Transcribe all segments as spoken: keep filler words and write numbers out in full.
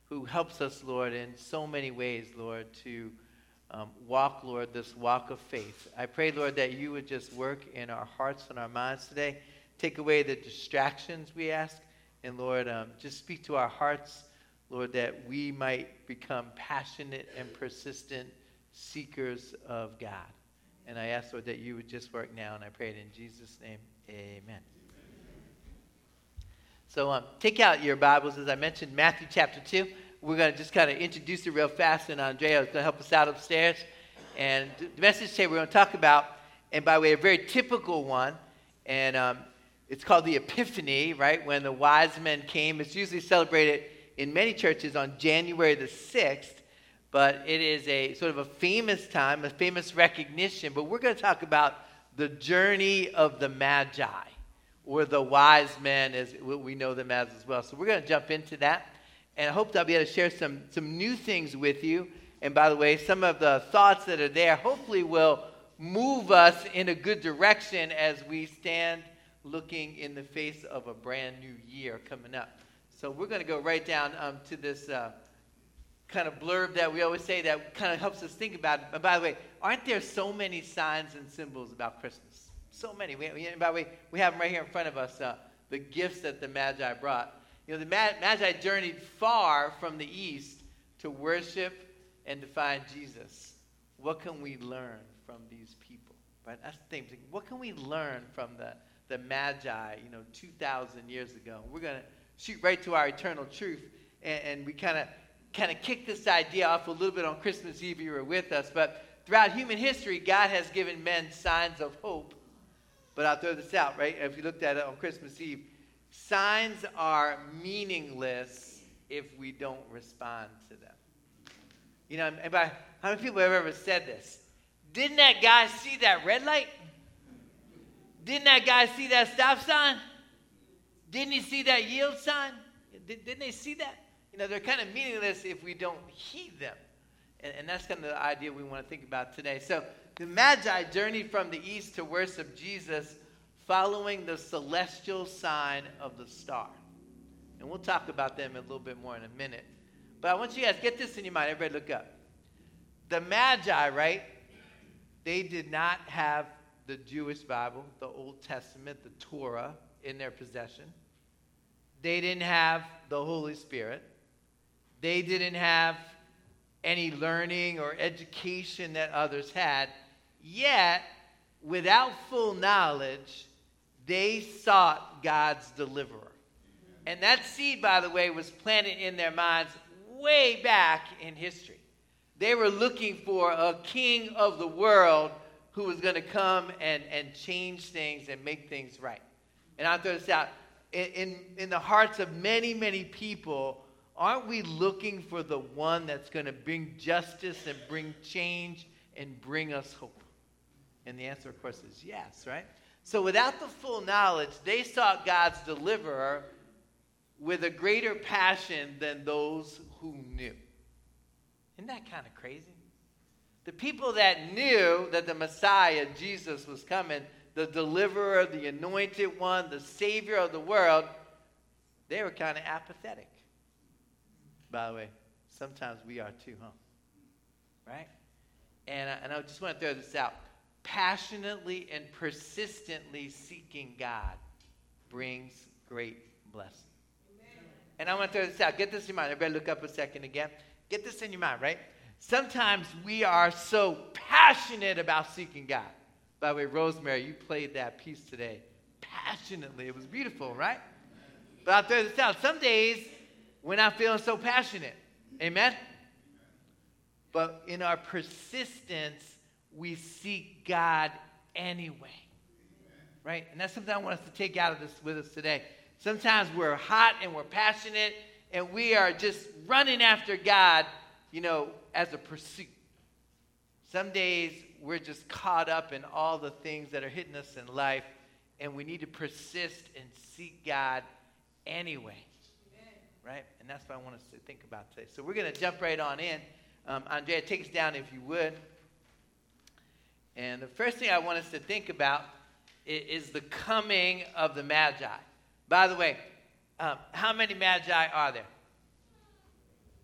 who helps us, Lord, in so many ways, Lord, to um, walk, Lord, this walk of faith. I pray, Lord, that you would just work in our hearts and our minds today. Take away the distractions, we ask. And, Lord, um, just speak to our hearts, Lord, that we might become passionate and persistent seekers of God. And I ask, Lord, that you would just work now. And I pray it in Jesus' name. Amen. So um, take out your Bibles. As I mentioned, Matthew chapter two. We're going to just kind of introduce it real fast. And Andrea is going to help us out upstairs. And the message today we're going to talk about, and by the way, a very typical one. And um, it's called the Epiphany, right? When the wise men came. It's usually celebrated in many churches on January the sixth. But it is a sort of a famous time, a famous recognition. But we're going to talk about the journey of the Magi, or the wise men, as we know them as as well. So we're going to jump into that. And I hope that I'll be able to share some, some new things with you. And by the way, some of the thoughts that are there hopefully will move us in a good direction as we stand looking in the face of a brand new year coming up. So we're going to go right down um, to this uh, kind of blurb that we always say that kind of helps us think about it. And by the way, aren't there so many signs and symbols about Christmas? So many. We, we, and by the way, we have them right here in front of us, uh, the gifts that the Magi brought. You know, the Magi journeyed far from the east to worship and to find Jesus. What can we learn from these people? Right? That's the thing. What can we learn from the, the Magi, you know, two thousand years ago? We're going to shoot right to our eternal truth, and, and we kind of kind of kick this idea off a little bit on Christmas Eve. You were with us, but throughout human history, God has given men signs of hope. But I'll throw this out, right? If you looked at it on Christmas Eve, signs are meaningless if we don't respond to them. You know, and by, how many people have ever said this? Didn't that guy see that red light? Didn't that guy see that stop sign? Didn't he see that yield sign? Did, didn't they see that? You know, they're kind of meaningless if we don't heed them. And, and that's kind of the idea we want to think about today. So the Magi journeyed from the east to worship Jesus following the celestial sign of the star. And we'll talk about them a little bit more in a minute. But I want you guys to get this in your mind. Everybody look up. The Magi, right? They did not have the Jewish Bible, the Old Testament, the Torah in their possession. They didn't have the Holy Spirit. They didn't have any learning or education that others had. Yet, without full knowledge, they sought God's deliverer. And that seed, by the way, was planted in their minds way back in history. They were looking for a king of the world who was going to come and, and change things and make things right. And I'll throw this out. In, in, in the hearts of many, many people, aren't we looking for the one that's going to bring justice and bring change and bring us hope? And the answer, of course, is yes, right? So without the full knowledge, they sought God's deliverer with a greater passion than those who knew. Isn't that kind of crazy? The people that knew that the Messiah, Jesus, was coming, the deliverer, the anointed one, the savior of the world, they were kind of apathetic. By the way, sometimes we are too, huh? Right? And I, and I just want to throw this out. Passionately and persistently seeking God brings great blessing. Amen. And I want to throw this out. Get this in your mind. Everybody look up a second again. Get this in your mind, right? Sometimes we are so passionate about seeking God. By the way, Rosemary, you played that piece today passionately. It was beautiful, right? But I'll throw this out. Some days we're not feeling so passionate. Amen? But in our persistence, we seek God anyway. Right? And that's something I want us to take out of this with us today. Sometimes we're hot and we're passionate and we are just running after God, you know, as a pursuit. Some days we're just caught up in all the things that are hitting us in life, and we need to persist and seek God anyway. Amen. Right? And that's what I want us to think about today. So we're going to jump right on in. Um, Andrea, take us down if you would. And the first thing I want us to think about is, is the coming of the Magi. By the way, um, how many Magi are there?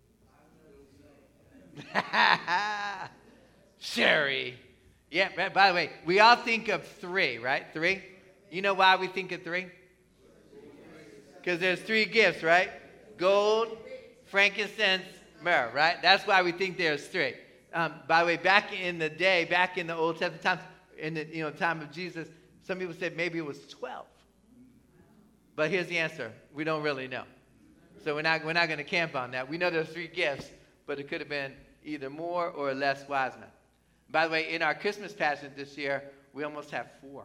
Sherry. Yeah, by the way, we all think of three, right? Three. You know why we think of three? Because there's three gifts, right? Gold, frankincense, myrrh, right? That's why we think there's three. Um, by the way, back in the day, back in the Old Testament times, in the you know time of Jesus, some people said maybe it was twelve. But here's the answer: we don't really know. So we're not we're not going to camp on that. We know there's three gifts, but it could have been either more or less wise men. By the way, in our Christmas passage this year, we almost have four.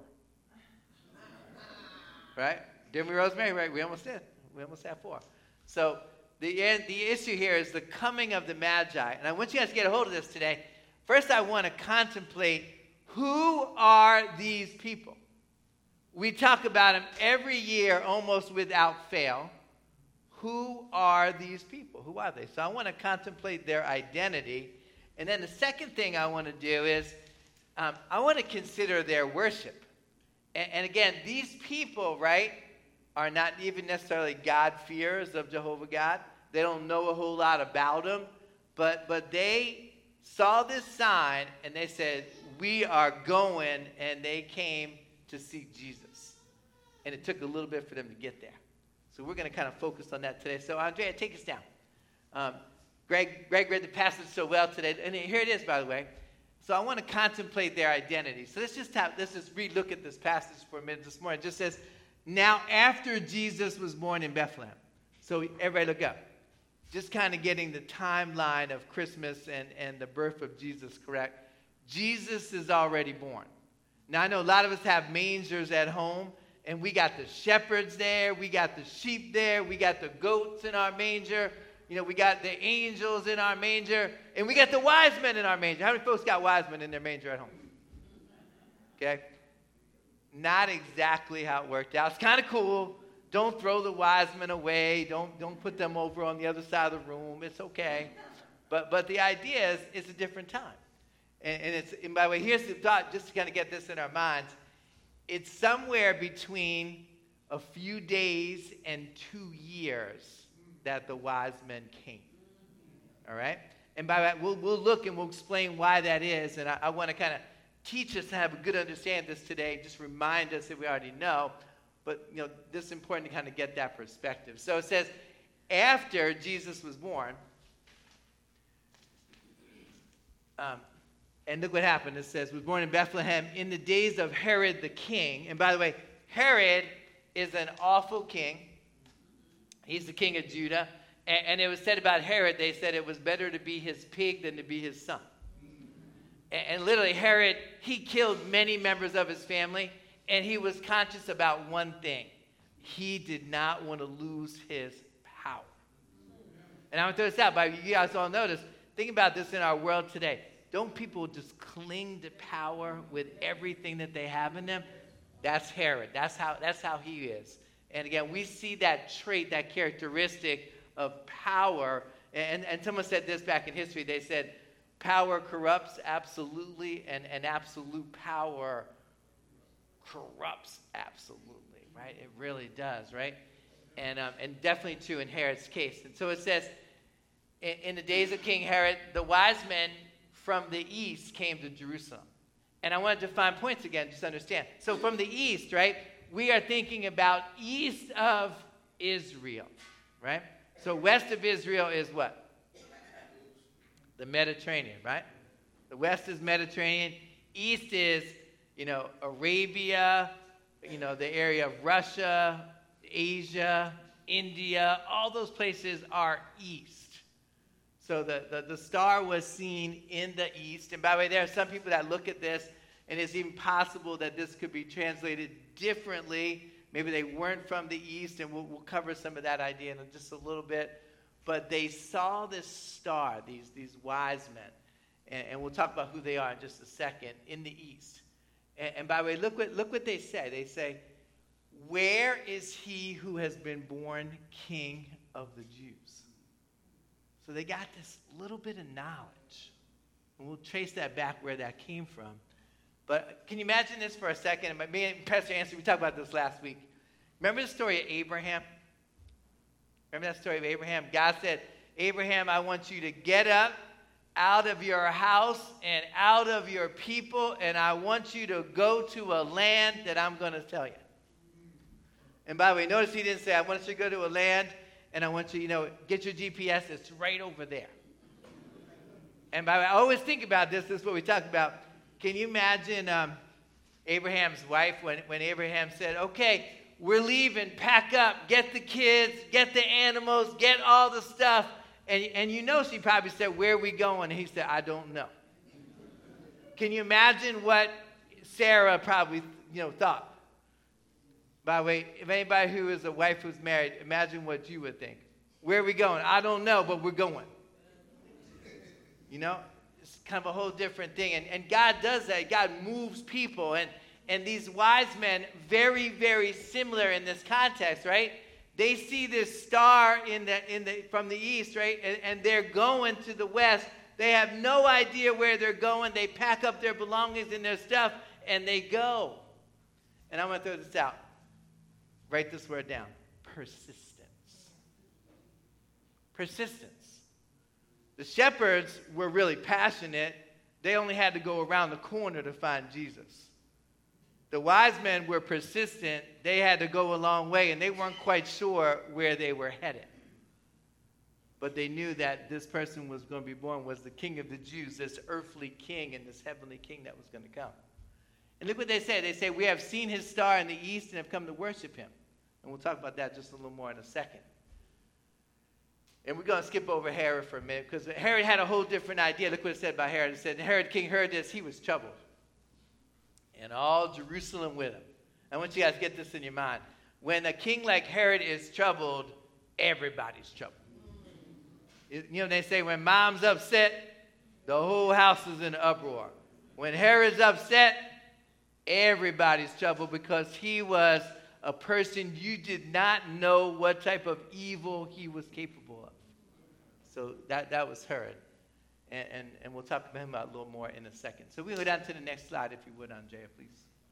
Right? Didn't we, Rosemary? Right? We almost did. We almost have four. So the the issue here is the coming of the Magi. And I want you guys to get a hold of this today. First, I want to contemplate, who are these people? We talk about them every year almost without fail. Who are these people? Who are they? So I want to contemplate their identity. And then the second thing I want to do is um, I want to consider their worship. And, and again, these people, right, are not even necessarily God-fearers of Jehovah God. They don't know a whole lot about him. But, but they saw this sign and they said, we are going, and they came to seek Jesus. And it took a little bit for them to get there. So we're going to kind of focus on that today. So Andrea, take us down. Um, Greg, Greg read the passage so well today. And here it is, by the way. So I want to contemplate their identity. So let's just have, let's just re-look at this passage for a minute this morning. It just says, now after Jesus was born in Bethlehem. So everybody look up. Just kind of getting the timeline of Christmas and, and the birth of Jesus correct. Jesus is already born. Now I know a lot of us have mangers at home. And we got the shepherds there. We got the sheep there. We got the goats in our manger. You know, we got the angels in our manger. And we got the wise men in our manger. How many folks got wise men in their manger at home? Okay. Not exactly how it worked out. It's kind of cool. Don't throw the wise men away. Don't, don't put them over on the other side of the room. It's okay. But, but the idea is it's a different time. And, and, it's, and by the way, here's the thought, just to kind of get this in our minds. It's somewhere between a few days and two years that the wise men came. All right? And by that, we'll, we'll look and we'll explain why that is. And I, I want to kind of teach us to have a good understanding of this today. Just remind us that we already know. But, you know, this is important to kind of get that perspective. So it says, after Jesus was born, um, and look what happened. It says, was born in Bethlehem in the days of Herod the king. And by the way, Herod is an awful king. He's the king of Judah. And, and it was said about Herod, they said it was better to be his pig than to be his son. And, and literally, Herod, he killed many members of his family. And he was conscious about one thing. He did not want to lose his power. And I'm going to throw this out, but you guys all notice, think about this in our world today. Don't people just cling to power with everything that they have in them? That's Herod. That's how, that's how he is. And again, we see that trait, that characteristic of power. And, and someone said this back in history. They said, power corrupts absolutely, and, and absolute power corrupts absolutely, right? It really does, right? And, um, and definitely true in Herod's case. And so it says, in, in the days of King Herod, the wise men from the east came to Jerusalem. And I want to define points again, just understand. So from the east, right, we are thinking about east of Israel, right? So west of Israel is what? The Mediterranean, right? The west is Mediterranean. East is, you know, Arabia, you know, the area of Russia, Asia, India. All those places are east. So the, the, the star was seen in the east. And by the way, there are some people that look at this, and it's even possible that this could be translated differently. Maybe they weren't from the east, and we'll, we'll cover some of that idea in just a little bit. But they saw this star, these, these wise men, and, and we'll talk about who they are in just a second, in the east. And, and by the way, look what, look what they say. They say, where is he who has been born King of the Jews? So they got this little bit of knowledge. And we'll trace that back where that came from. But can you imagine this for a second? Me and Pastor Anthony, we talked about this last week. Remember the story of Abraham? Remember that story of Abraham? God said, Abraham, I want you to get up out of your house and out of your people, and I want you to go to a land that I'm going to tell you. And by the way, notice he didn't say, I want you to go to a land, and I want you, you know, get your G P S. It's right over there. And by the way, I always think about this. This is what we talk about. Can you imagine um, Abraham's wife when, when Abraham said, okay, we're leaving, pack up, get the kids, get the animals, get all the stuff. And, and you know she probably said, where are we going? And he said, I don't know. Can you imagine what Sarah probably, you know, thought? By the way, if anybody who is a wife who's married, imagine what you would think. Where are we going? I don't know, but we're going. You know, it's kind of a whole different thing. And, and God does that. God moves people. And, and these wise men, very, very similar in this context, right? They see this star in the, in the, from the east, right? And, and they're going to the west. They have no idea where they're going. They pack up their belongings and their stuff, and they go. And I'm going to throw this out. Write this word down. Persistence. Persistence. The shepherds were really passionate. They only had to go around the corner to find Jesus. The wise men were persistent. They had to go a long way, and they weren't quite sure where they were headed. But they knew that this person was going to be born was the King of the Jews, this earthly king and this heavenly king that was going to come. And look what they say. They say, we have seen his star in the east and have come to worship him. And we'll talk about that just a little more in a second. And we're going to skip over Herod for a minute, because Herod had a whole different idea. Look what it said about Herod. It said, Herod, King heard this, he was troubled. And all Jerusalem with him. I want you guys to get this in your mind. When a king like Herod is troubled, everybody's troubled. You know, they say when mom's upset, the whole house is in uproar. When Herod's upset, everybody's troubled, because he was a person you did not know what type of evil he was capable of. So that, that was Herod. And, and, and we'll talk about him a little more in a second. So we'll go down to the next slide, if you would, Andrea, please.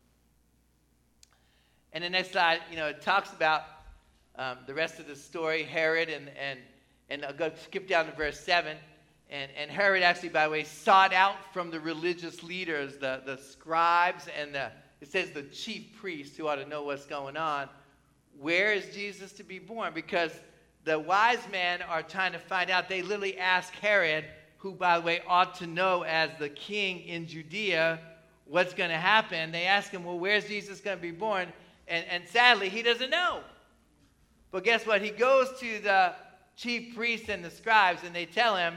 And the next slide, you know, it talks about um, the rest of the story, Herod, and, and, and I'll go skip down to verse seven. And, and Herod actually, by the way, sought out from the religious leaders, the, the scribes, and the, it says the chief priests who ought to know what's going on. Where is Jesus to be born? Because the wise men are trying to find out. They literally ask Herod, who, by the way, ought to know as the king in Judea what's going to happen. They ask him, well, where's Jesus going to be born? And, and sadly, he doesn't know. But guess what? He goes to the chief priests and the scribes, and they tell him,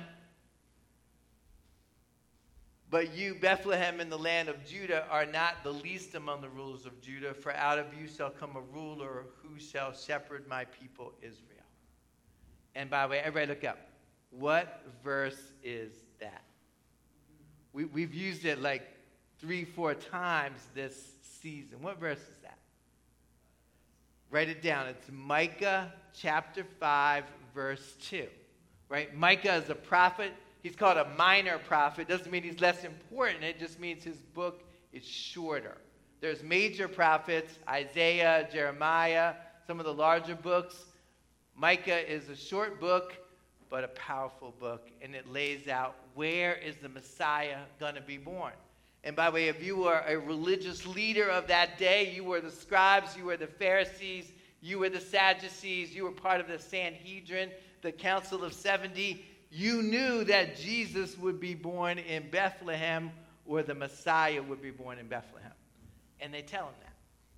but you, Bethlehem, in the land of Judah, are not the least among the rulers of Judah, for out of you shall come a ruler who shall shepherd my people Israel. And by the way, everybody look up. What verse is that? We, we've used it like three, four times this season. What verse is that? Write it down. It's Micah chapter five, verse two. Right? Micah is a prophet. He's called a minor prophet. Doesn't mean he's less important. It just means his book is shorter. There's major prophets, Isaiah, Jeremiah, some of the larger books. Micah is a short book, but a powerful book, and it lays out where is the Messiah going to be born. And by the way, if you were a religious leader of that day, you were the scribes, you were the Pharisees, you were the Sadducees, you were part of the Sanhedrin, the Council of seventy, you knew that Jesus would be born in Bethlehem, or the Messiah would be born in Bethlehem. And they tell him that.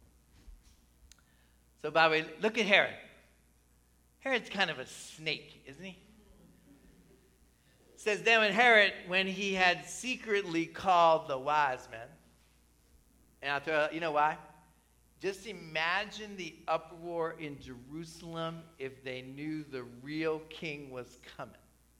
So by the way, look at Herod. Herod's kind of a snake, isn't he? It says, then when Herod, when he had secretly called the wise men, and I'll throw, you know why? Just imagine the uproar in Jerusalem if they knew the real king was coming.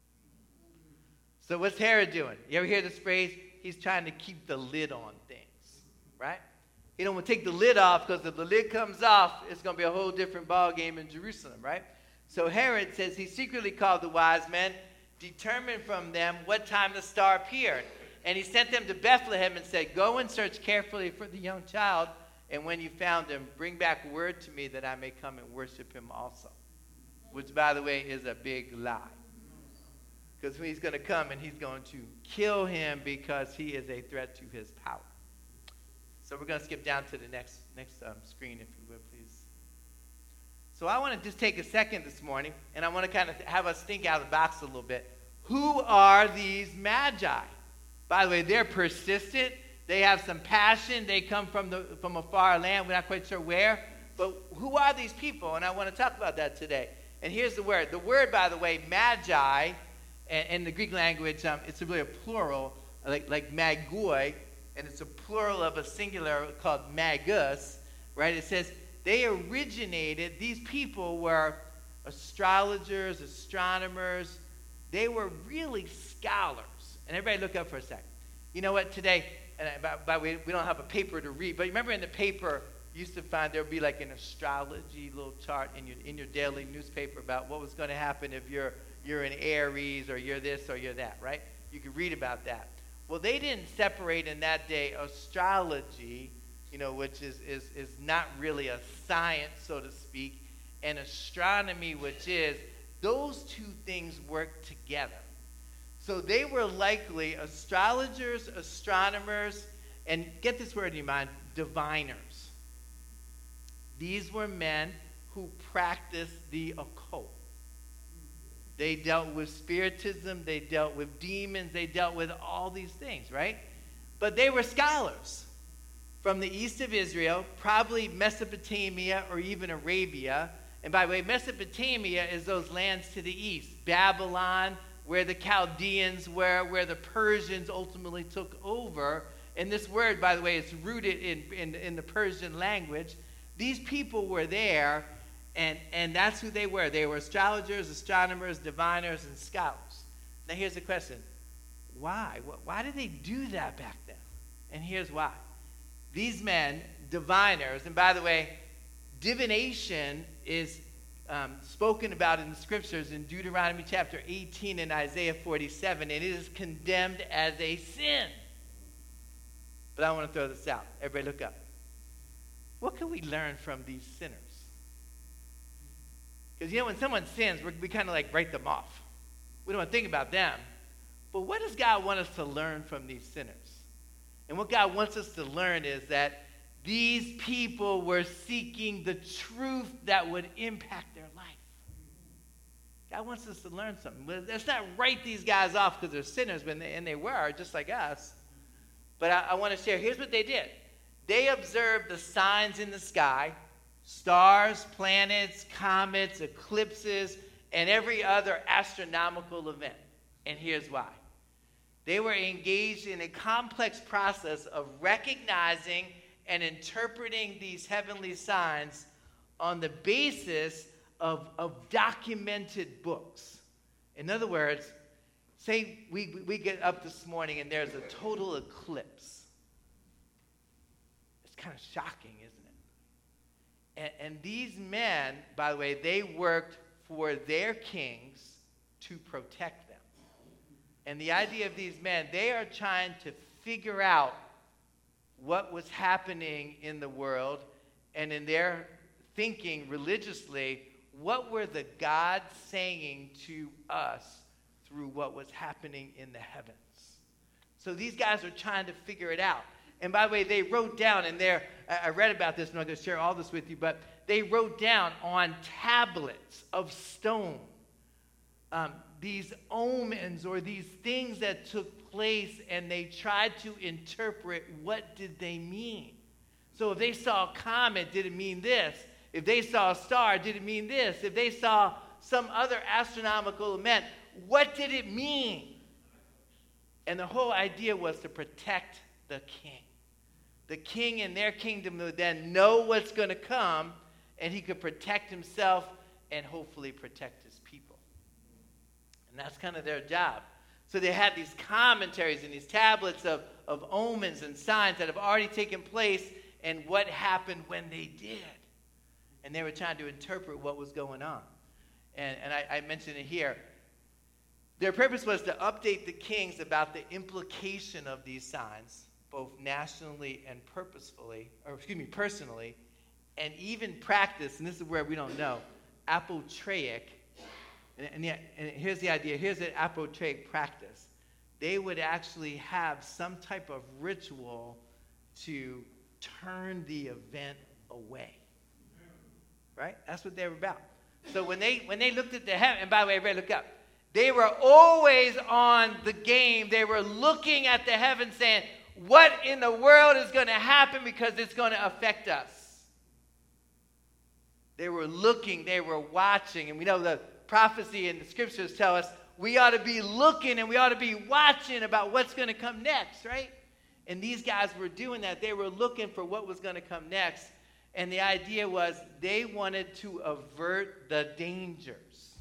So what's Herod doing? You ever hear this phrase? He's trying to keep the lid on things, right? He don't want to take the lid off, because if the lid comes off, it's going to be a whole different ball game in Jerusalem, right? So Herod says he secretly called the wise men, determined from them what time the star appeared. And he sent them to Bethlehem and said, go and search carefully for the young child, and when you found him, bring back word to me that I may come and worship him also. Which, by the way, is a big lie. because he's going to come and he's going to kill him because he is a threat to his power. So we're going to skip down to the next next um, screen, if you would, please. So I want to just take a second this morning, and I want to kind of have us think out of the box a little bit. Who are these magi? By the way, they're persistent. They have some passion. They come from the from a far land. We're not quite sure where. But who are these people? And I want to talk about that today. And here's the word. The word, by the way, magi, in the Greek language, um, it's really a plural, like, like magoi, and it's a plural of a singular called magus, right? It says they originated, these people were astrologers, astronomers. They were really scholars. And everybody look up for a second. You know what, today, and by, by the way, we don't have a paper to read, but remember in the paper, you used to find there would be like an astrology little chart in your in your daily newspaper about what was going to happen if you're you're in Aries or you're this or you're that, right? You could read about that. Well, they didn't separate in that day astrology, you know, which is is is not really a science, so to speak, and astronomy, which is, those two things work together. So they were likely astrologers, astronomers, and get this word in your mind, diviners. These were men who practiced the occult. They dealt with spiritism, they dealt with demons, they dealt with all these things, right? But they were scholars from the east of Israel, probably Mesopotamia or even Arabia. And by the way, Mesopotamia is those lands to the east. Babylon, where the Chaldeans were, where the Persians ultimately took over. And this word, by the way, is rooted in, in, in the Persian language. These people were there, and, and that's who they were. They were astrologers, astronomers, diviners, and scholars. Now here's the question. Why? Why did they do that back then? And here's why. These men, diviners, and by the way, divination is um, spoken about in the scriptures in Deuteronomy chapter eighteen and Isaiah forty-seven, and it is condemned as a sin. But I want to throw this out. Everybody look up. What can we learn from these sinners? Because, you know, when someone sins, we're, we kind of like write them off. We don't want to think about them. But what does God want us to learn from these sinners? And what God wants us to learn is that these people were seeking the truth that would impact their life. God wants us to learn something. Let's not write these guys off because they're sinners, when they, and they were, just like us. But I, I want to share, here's what they did. They observed the signs in the sky, stars, planets, comets, eclipses, and every other astronomical event. And here's why. They were engaged in a complex process of recognizing and interpreting these heavenly signs on the basis of, of documented books. In other words, say we, we get up this morning and there's a total eclipse. Kind of shocking, isn't it? And, and these men, by the way, they worked for their kings to protect them. And the idea of these men, they are trying to figure out what was happening in the world, and in their thinking religiously, what were the gods saying to us through what was happening in the heavens? So these guys are trying to figure it out. And by the way, they wrote down, and there, I read about this, and I'm going to share all this with you, but they wrote down on tablets of stone um, these omens or these things that took place, and they tried to interpret what did they mean. So if they saw a comet, did it mean this? If they saw a star, did it mean this? If they saw some other astronomical event, what did it mean? And the whole idea was to protect the king. The king in their kingdom would then know what's going to come, and he could protect himself and hopefully protect his people. And that's kind of their job. So they had these commentaries and these tablets of, of omens and signs that have already taken place and what happened when they did. And they were trying to interpret what was going on. And, and I, I mentioned it here. Their purpose was to update the kings about the implication of these signs, both nationally and purposefully, or excuse me, personally, and even practice, and this is where we don't know, apotreic. And, and, yeah, and here's the idea. Here's an apotropaic practice. They would actually have some type of ritual to turn the event away. Right? That's what they were about. So when they when they looked at the heaven, and by the way, everybody look up. They were always on the game. They were looking at the heaven saying, what in the world is going to happen because it's going to affect us? They were looking, they were watching. And we know the prophecy and the scriptures tell us we ought to be looking and we ought to be watching about what's going to come next, right? And these guys were doing that. They were looking for what was going to come next. And the idea was they wanted to avert the dangers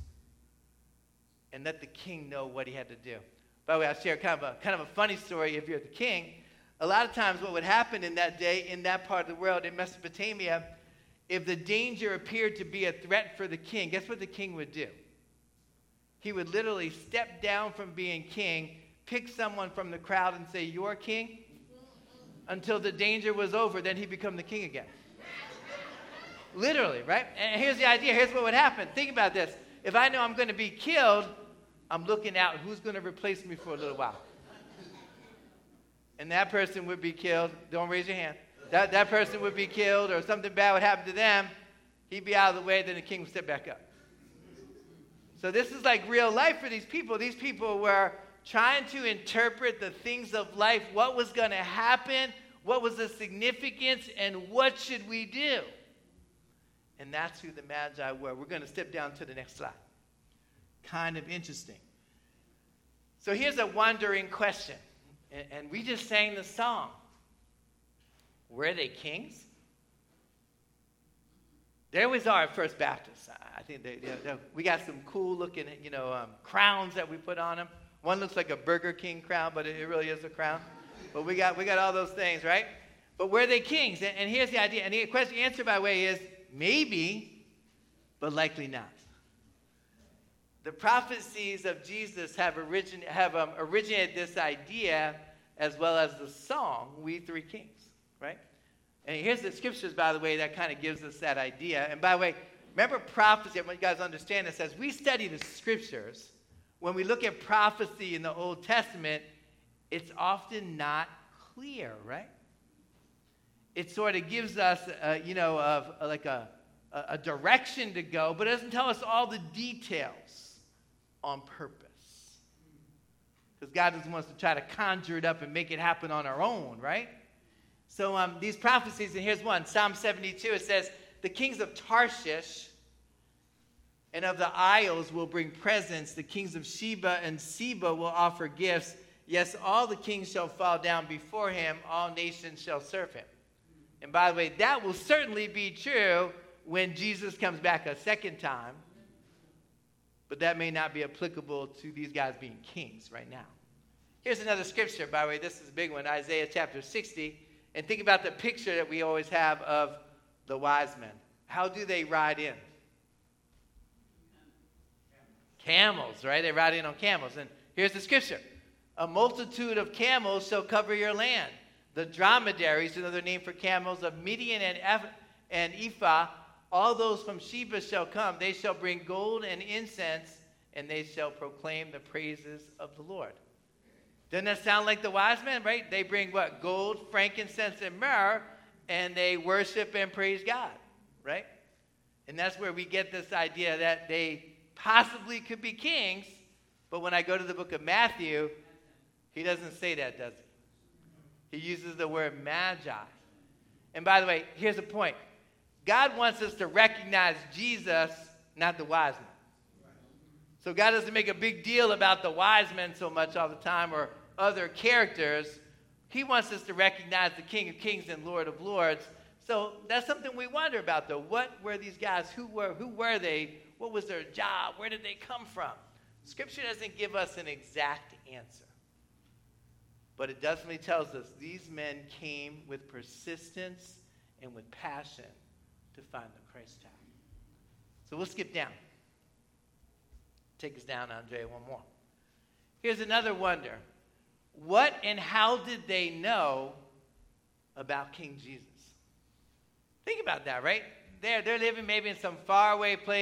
and let the king know what he had to do. By the way, I'll share kind of a kind of a funny story if you're the king. A lot of times what would happen in that day, in that part of the world, in Mesopotamia, if the danger appeared to be a threat for the king, guess what the king would do? He would literally step down from being king, pick someone from the crowd and say, you're king, until the danger was over, then he'd become the king again. Literally, right? And here's the idea. Here's what would happen. Think about this. If I know I'm going to be killed, I'm looking out who's going to replace me for a little while. And that person would be killed. Don't raise your hand. That, that person would be killed or something bad would happen to them. He'd be out of the way, then the king would step back up. So this is like real life for these people. These people were trying to interpret the things of life, what was going to happen, what was the significance, and what should we do? And that's who the Magi were. We're going to step down to the next slide. Kind of interesting. So here's a wondering question. And, and we just sang the song. Were they kings? They always are at First Baptist. I think they, they, they, we got some cool looking, you know, um, crowns that we put on them. One looks like a Burger King crown, but it, it really is a crown. But we got we got all those things, right? But were they kings? And, and here's the idea. And the question, answer, by the way, is maybe, but likely not. The prophecies of Jesus have, origin, have um, originated this idea as well as the song, We Three Kings, right? And here's the scriptures, by the way, that kind of gives us that idea. And by the way, remember prophecy, I want you guys to understand this. As we study the scriptures, when we look at prophecy in the Old Testament, it's often not clear, right? It sort of gives us, uh, you know, of uh, like a, a direction to go, but it doesn't tell us all the details on purpose. Because God doesn't want us to try to conjure it up and make it happen on our own, right? So um, these prophecies, and here's one, Psalm seventy-two, it says, the kings of Tarshish and of the isles will bring presents. The kings of Sheba and Seba will offer gifts. Yes, all the kings shall fall down before him. All nations shall serve him. And by the way, that will certainly be true when Jesus comes back a second time. But that may not be applicable to these guys being kings right now. Here's another scripture, by the way. This is a big one, Isaiah chapter sixty. And think about the picture that we always have of the wise men. How do they ride in? Camels, right? They ride in on camels. And here's the scripture. A multitude of camels shall cover your land. The dromedaries, another name for camels, of Midian and, Eph- and Ephah, all those from Sheba shall come. They shall bring gold and incense, and they shall proclaim the praises of the Lord. Doesn't that sound like the wise men, right? They bring what? Gold, frankincense, and myrrh, and they worship and praise God, right? And that's where we get this idea that they possibly could be kings, but when I go to the book of Matthew, he doesn't say that, does he? He uses the word magi. And by the way, here's the point. God wants us to recognize Jesus, not the wise men. So God doesn't make a big deal about the wise men so much all the time or other characters. He wants us to recognize the King of Kings and Lord of Lords. So that's something we wonder about, though. What were these guys? Who were, who were they? What was their job? Where did they come from? Scripture doesn't give us an exact answer. But it definitely tells us these men came with persistence and with passion to find the Christ child. So we'll skip down. Take us down, Andrea, one more. Here's another wonder. What and how did they know about King Jesus? Think about that, right? They're, they're living maybe in some faraway place.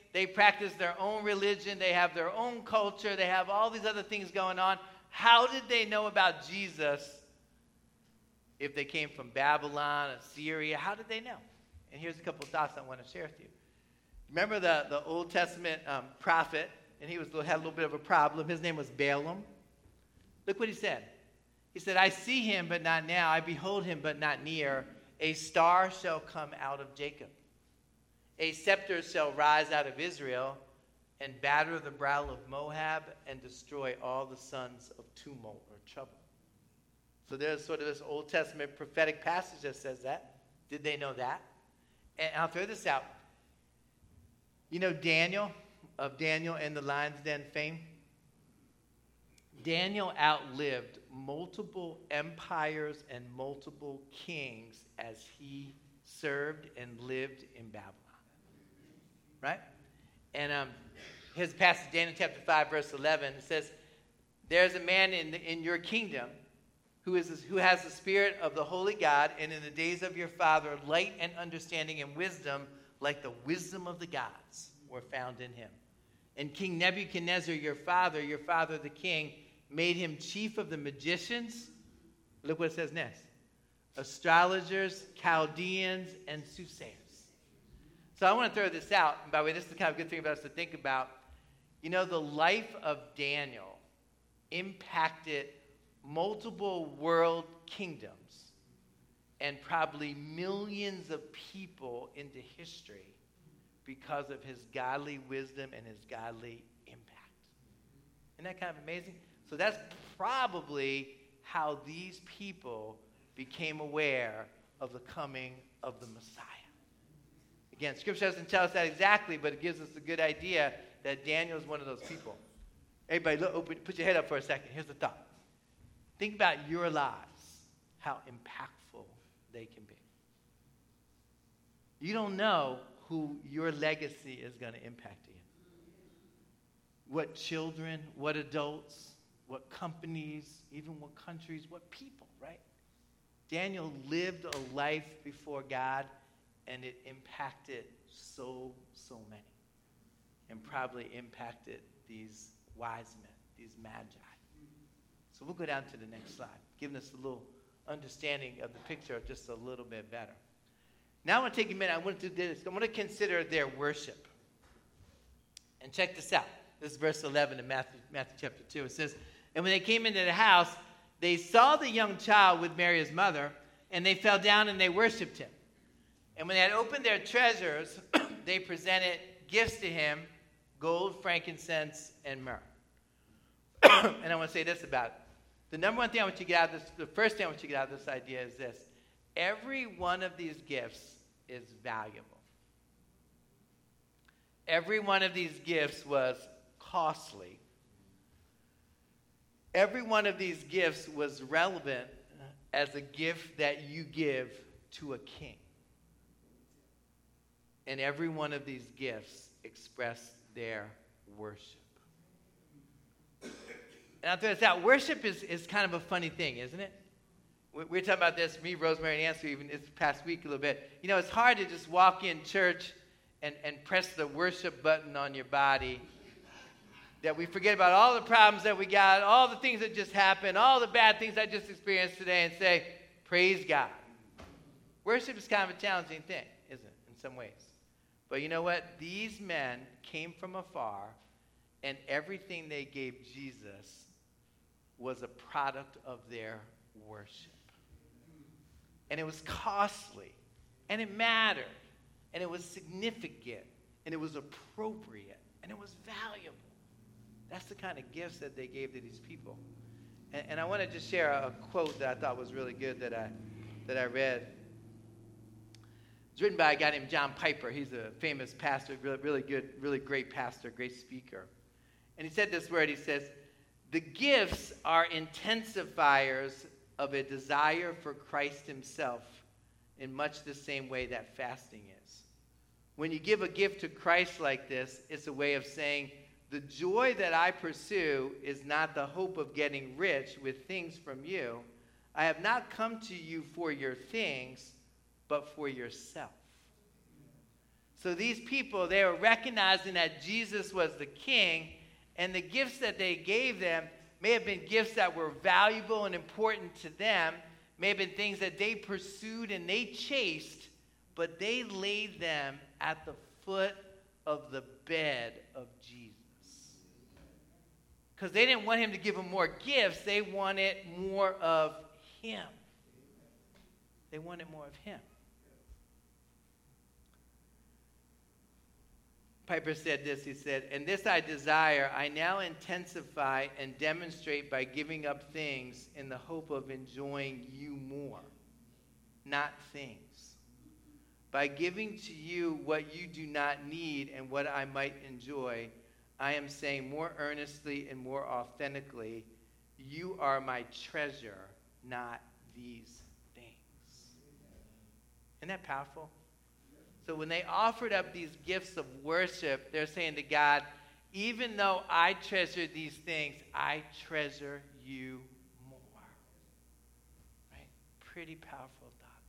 they practice their own religion. They have their own culture. They have all these other things going on. How did they know about Jesus if they came from Babylon, Assyria? How did they know? And here's a couple of thoughts I want to share with you. Remember the, the Old Testament um, prophet, and he was had a little bit of a problem. His name was Balaam. Look what he said. He said, I see him, but not now. I behold him, but not near. A star shall come out of Jacob. A scepter shall rise out of Israel and batter the brow of Moab and destroy all the sons of tumult or trouble. So there's sort of this Old Testament prophetic passage that says that. Did they know that? And I'll throw this out. You know Daniel, of Daniel and the Lion's Den fame? Daniel outlived multiple empires and multiple kings as he served and lived in Babylon. Right? And um, here's the passage, Daniel chapter five, verse eleven. It says, there's a man in, the, in your kingdom who, is, who has the spirit of the holy God, and in the days of your father, light and understanding and wisdom, like the wisdom of the gods, were found in him. And King Nebuchadnezzar, your father, your father the king, made him chief of the magicians. Look what it says next. Astrologers, Chaldeans, and soothsayers. So I want to throw this out. And by the way, this is the kind of good thing about us to think about. You know, the life of Daniel impacted multiple world kingdoms and probably millions of people into history because of his godly wisdom and his godly impact. Isn't that kind of amazing? So that's probably how these people became aware of the coming of the Messiah. Again, Scripture doesn't tell us that exactly, but it gives us a good idea that Daniel is one of those people. Everybody, look, open, put your head up for a second. Here's the thought. Think about your lives, how impactful they can be. You don't know who your legacy is going to impact you. What children, what adults, what companies, even what countries, what people, right? Daniel lived a life before God, and it impacted so, so many. And probably impacted these wise men, these magi. So we'll go down to the next slide, giving us a little understanding of the picture just a little bit better. Now I want to take a minute. I want to do this. I want to consider their worship. And check this out. This is verse eleven in Matthew, Matthew chapter two. It says, and when they came into the house, they saw the young child with Mary his mother, and they fell down and they worshipped him. And when they had opened their treasures, they presented gifts to him, gold, frankincense, and myrrh. And I want to say this about it. The number one thing I want you to get out of this, the first thing I want you to get out of this idea is this. Every one of these gifts is valuable. Every one of these gifts was costly. Every one of these gifts was relevant as a gift that you give to a king. And every one of these gifts expressed their worship. And I'll throw this out. Worship is, is kind of a funny thing, isn't it? We were talking about this, me, Rosemary, and Nancy, even this past week a little bit. You know, it's hard to just walk in church and, and press the worship button on your body. That we forget about all the problems that we got, all the things that just happened, all the bad things I just experienced today, and say, praise God. Worship is kind of a challenging thing, isn't it, in some ways? But you know what? These men came from afar, and everything they gave Jesus was a product of their worship. And it was costly, and it mattered, and it was significant, and it was appropriate, and it was valuable. That's the kind of gifts that they gave to these people. And, and I want to just share a, a quote that I thought was really good that I that I read. It's written by a guy named John Piper. He's a famous pastor, really, really good, really great pastor, great speaker. And he said this word, he says, the gifts are intensifiers of a desire for Christ himself in much the same way that fasting is. When you give a gift to Christ like this, it's a way of saying, the joy that I pursue is not the hope of getting rich with things from you. I have not come to you for your things, but for yourself. So these people, they were recognizing that Jesus was the king, and the gifts that they gave them may have been gifts that were valuable and important to them, may have been things that they pursued and they chased, but they laid them at the foot of the bed of Jesus. Because they didn't want him to give them more gifts, they wanted more of him. They wanted more of him. Piper said this, he said, "And this I desire, I now intensify and demonstrate by giving up things in the hope of enjoying you more, not things. By giving to you what you do not need and what I might enjoy, I am saying more earnestly and more authentically, you are my treasure, not these things." Isn't that powerful? So when they offered up these gifts of worship, they're saying to God, even though I treasure these things, I treasure you more. Right? Pretty powerful thought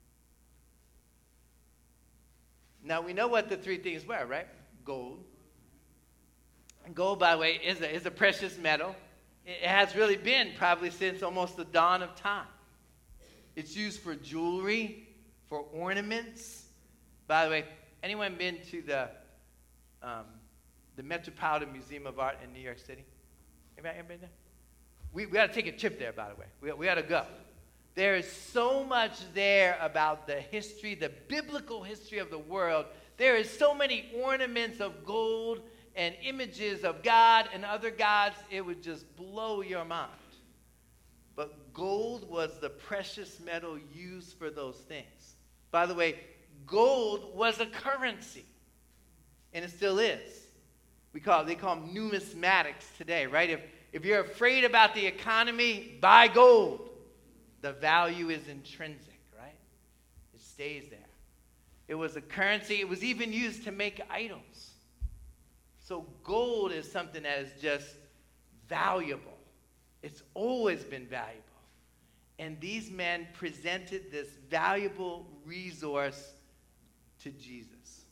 there. Now we know what the three things were, right? Gold. And gold, by the way, is a, is a precious metal. It has really been probably since almost the dawn of time. It's used for jewelry, for ornaments. By the way, anyone been to the um, the Metropolitan Museum of Art in New York City? Anybody ever been there? We, we got to take a trip there, by the way. We, we got to go. There is so much there about the history, the biblical history of the world. There is so many ornaments of gold and images of God and other gods, it would just blow your mind. But gold was the precious metal used for those things. By the way, gold was a currency, and it still is. We call they call them numismatics today, right? If, if you're afraid about the economy, buy gold. The value is intrinsic, right? It stays there. It was a currency. It was even used to make idols. So gold is something that is just valuable. It's always been valuable. And these men presented this valuable resource to Jesus.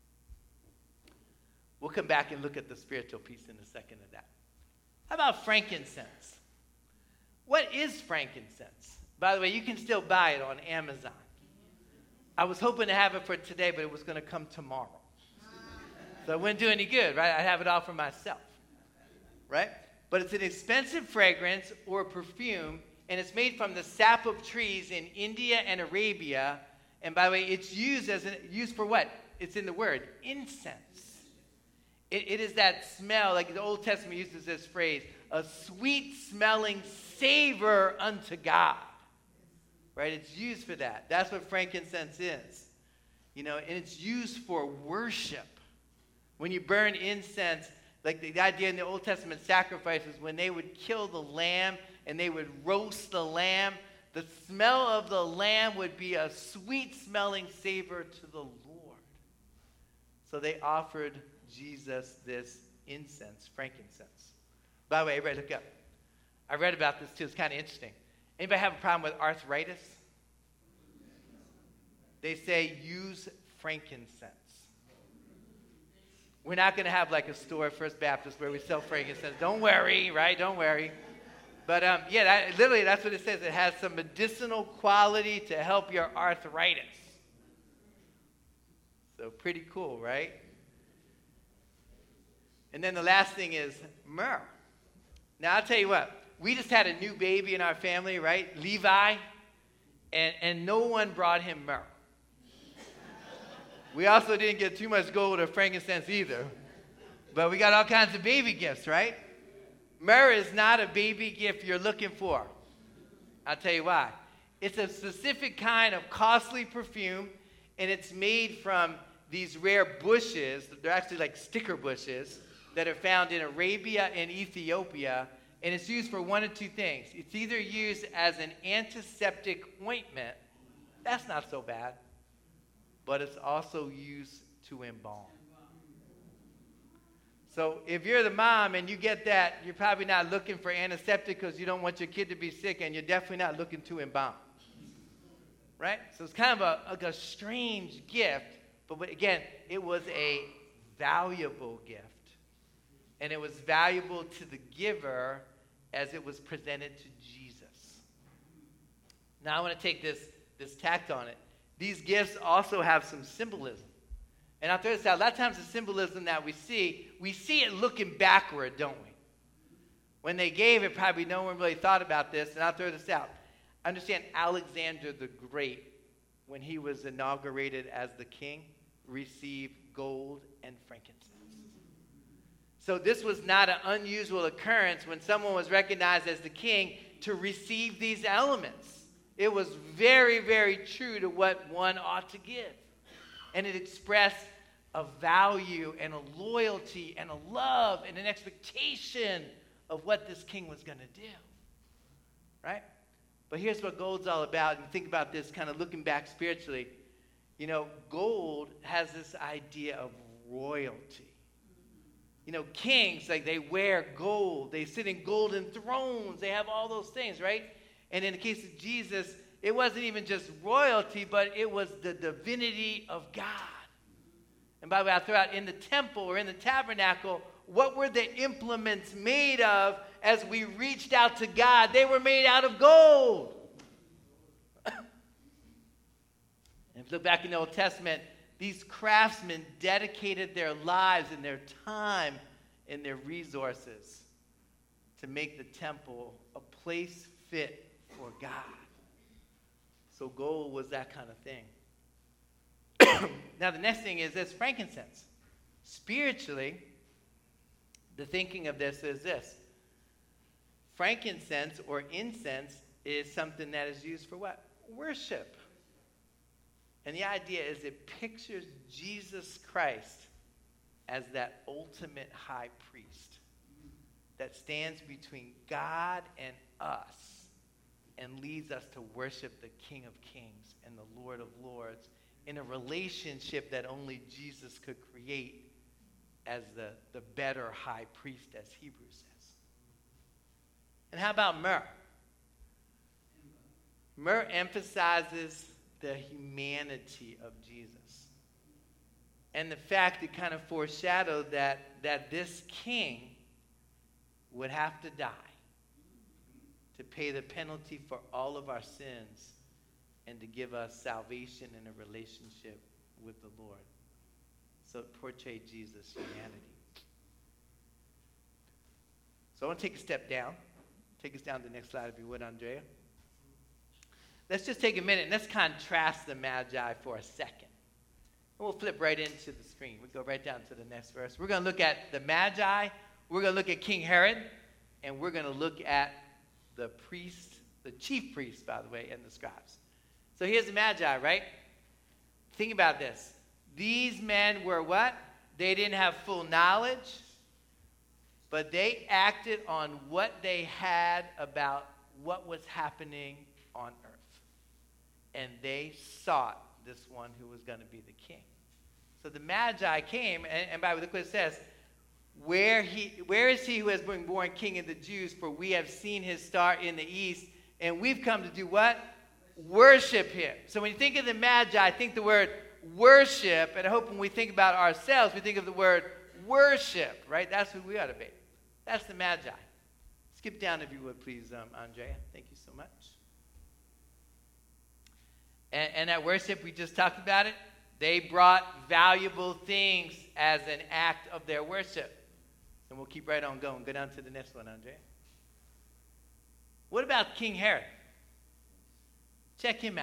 We'll come back and look at the spiritual piece in a second of that. How about frankincense? What is frankincense? By the way, you can still buy it on Amazon. I was hoping to have it for today, but it was going to come tomorrow. So it wouldn't do any good, right? I'd have it all for myself, right? But it's an expensive fragrance or perfume, and it's made from the sap of trees in India and Arabia. And by the way, it's used as an, used for what? It's in the word, incense. It, it is that smell, like the Old Testament uses this phrase, a sweet-smelling savor unto God. Right? It's used for that. That's what frankincense is. You know, and it's used for worship. When you burn incense, like the idea in the Old Testament sacrifices, when they would kill the lamb and they would roast the lamb, the smell of the lamb would be a sweet-smelling savor to the Lord. So they offered Jesus this incense, frankincense. By the way, everybody look up. I read about this too. It's kind of interesting. Anybody have a problem with arthritis? They say use frankincense. We're not going to have like a store, First Baptist, where we sell frankincense. Don't worry, right? Don't worry. But um, yeah, that, literally that's what it says. It has some medicinal quality to help your arthritis. So pretty cool, right? And then the last thing is myrrh. Now I'll tell you what. We just had a new baby in our family, right? Levi. And, and no one brought him myrrh. We also didn't get too much gold or frankincense either. But we got all kinds of baby gifts, right? Myrrh is not a baby gift you're looking for. I'll tell you why. It's a specific kind of costly perfume, and it's made from these rare bushes. They're actually like sticker bushes that are found in Arabia and Ethiopia. And it's used for one of two things. It's either used as an antiseptic ointment. That's not so bad. But it's also used to embalm. So if you're the mom and you get that, you're probably not looking for antiseptic because you don't want your kid to be sick, and you're definitely not looking to embalm. Right? So it's kind of a, like a strange gift, But again, it was a valuable gift. And it was valuable to the giver as it was presented to Jesus. Now I want to take this, this tact on it. These gifts also have some symbolism. And I'll throw this out. A lot of times the symbolism that we see, we see it looking backward, don't we? When they gave it, probably no one really thought about this. And I'll throw this out. Understand Alexander the Great, when he was inaugurated as the king, received gold and frankincense. So this was not an unusual occurrence when someone was recognized as the king to receive these elements. It was very, very true to what one ought to give. And it expressed a value and a loyalty and a love and an expectation of what this king was going to do. Right? But here's what gold's all about. And think about this kind of looking back spiritually. You know, gold has this idea of royalty. You know, kings, like they wear gold. They sit in golden thrones. They have all those things, right? And in the case of Jesus, it wasn't even just royalty, but it was the divinity of God. And by the way, I throw out in the temple or in the tabernacle, what were the implements made of as we reached out to God? They were made out of gold. And if you look back in the Old Testament, these craftsmen dedicated their lives and their time and their resources to make the temple a place fit for God. So gold was that kind of thing. Now the next thing is this frankincense. Spiritually, the thinking of this is this. Frankincense or incense is something that is used for what? Worship. And the idea is it pictures Jesus Christ as that ultimate high priest that stands between God and us and leads us to worship the King of Kings and the Lord of Lords in a relationship that only Jesus could create as the, the better high priest, as Hebrews says. And how about myrrh? Myrrh emphasizes the humanity of Jesus. And the fact it kind of foreshadowed that, that this king would have to die to pay the penalty for all of our sins and to give us salvation and a relationship with the Lord. So it portrayed Jesus' humanity. So I want to take a step down. Take us down to the next slide, if you would, Andrea. Let's just take a minute and let's contrast the Magi for a second. And we'll flip right into the screen. We'll go right down to the next verse. We're going to look at the Magi. We're going to look at King Herod. And we're going to look at the priest, the chief priest, by the way, and the scribes. So here's the Magi, right? Think about this. These men were what? They didn't have full knowledge, but they acted on what they had about what was happening on earth. And they sought this one who was going to be the king. So the Magi came, and, and by the way, look what it says. Where he, where is he who has been born king of the Jews? For we have seen his star in the east, and we've come to do what? Worship him. So when you think of the Magi, think the word worship, and I hope when we think about ourselves, we think of the word worship, right? That's who we ought to be. That's the Magi. Skip down, if you would, please, um, Andrea. Thank you so much. And, and at worship, we just talked about it. They brought valuable things as an act of their worship. And we'll keep right on going. Go down to the next one, Andrea. What about King Herod? Check him out.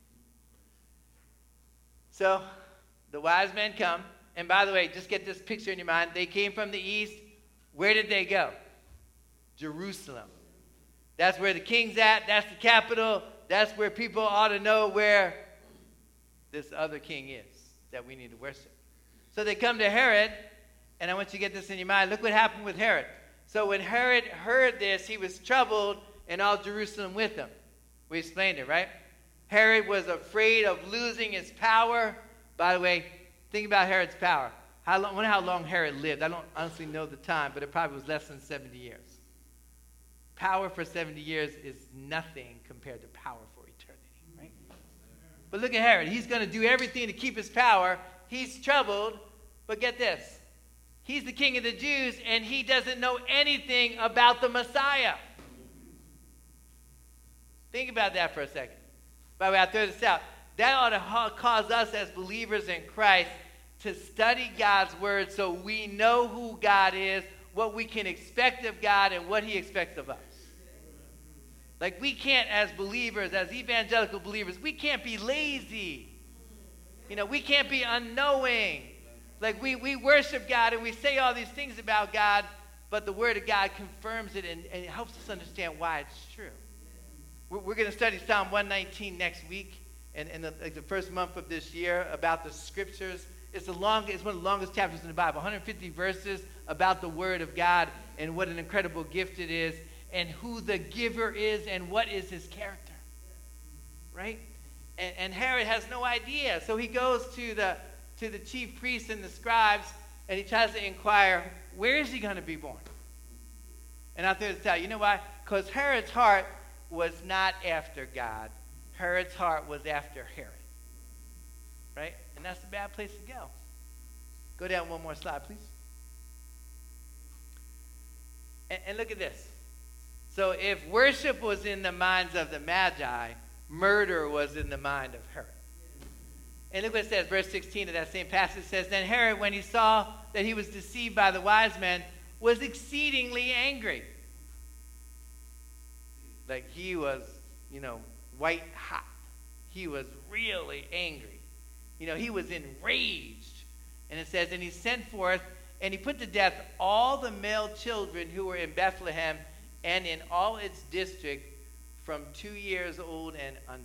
So, the wise men come. And by the way, just get this picture in your mind. They came from the east. Where did they go? Jerusalem. That's where the king's at. That's the capital. That's where people ought to know where this other king is that we need to worship. So they come to Herod, and I want you to get this in your mind. Look what happened with Herod. So when Herod heard this, he was troubled, and all Jerusalem with him. We explained it, right? Herod was afraid of losing his power. By the way, think about Herod's power. How long, I wonder how long Herod lived. I don't honestly know the time, but it probably was less than seventy years. Power for seventy years is nothing compared to power for eternity, right? But look at Herod. He's going to do everything to keep his power. he's troubled, but get this. He's the king of the Jews, and he doesn't know anything about the Messiah. Think about that for a second. By the way, I'll throw this out. That ought to cause us as believers in Christ to study God's word so we know who God is, what we can expect of God, and what he expects of us. Like, we can't, as believers, as evangelical believers, we can't be lazy. You know, we can't be unknowing. Like, we, we worship God and we say all these things about God, but the word of God confirms it and, and it helps us understand why it's true. We're, we're going to study Psalm one nineteen next week and in the, like the first month of this year about the scriptures. It's, the long, it's one of the longest chapters in the Bible, one hundred fifty verses about the word of God and what an incredible gift it is and who the giver is and what is his character, right? And, and Herod has no idea. So he goes to the, to the chief priests and the scribes and he tries to inquire, where is he going to be born? And I'll tell you, you know why? Because Herod's heart was not after God. Herod's heart was after Herod, right? And that's a bad place to go. Go down one more slide, please. And, and look at this. So if worship was in the minds of the Magi, murder was in the mind of Herod. And look what it says, verse sixteen of that same passage says, then Herod, when he saw that he was deceived by the wise men, was exceedingly angry. Like he was, you know, white hot. He was really angry. You know, he was enraged. And it says, and he sent forth, and he put to death all the male children who were in Bethlehem and in all its district from two years old and under.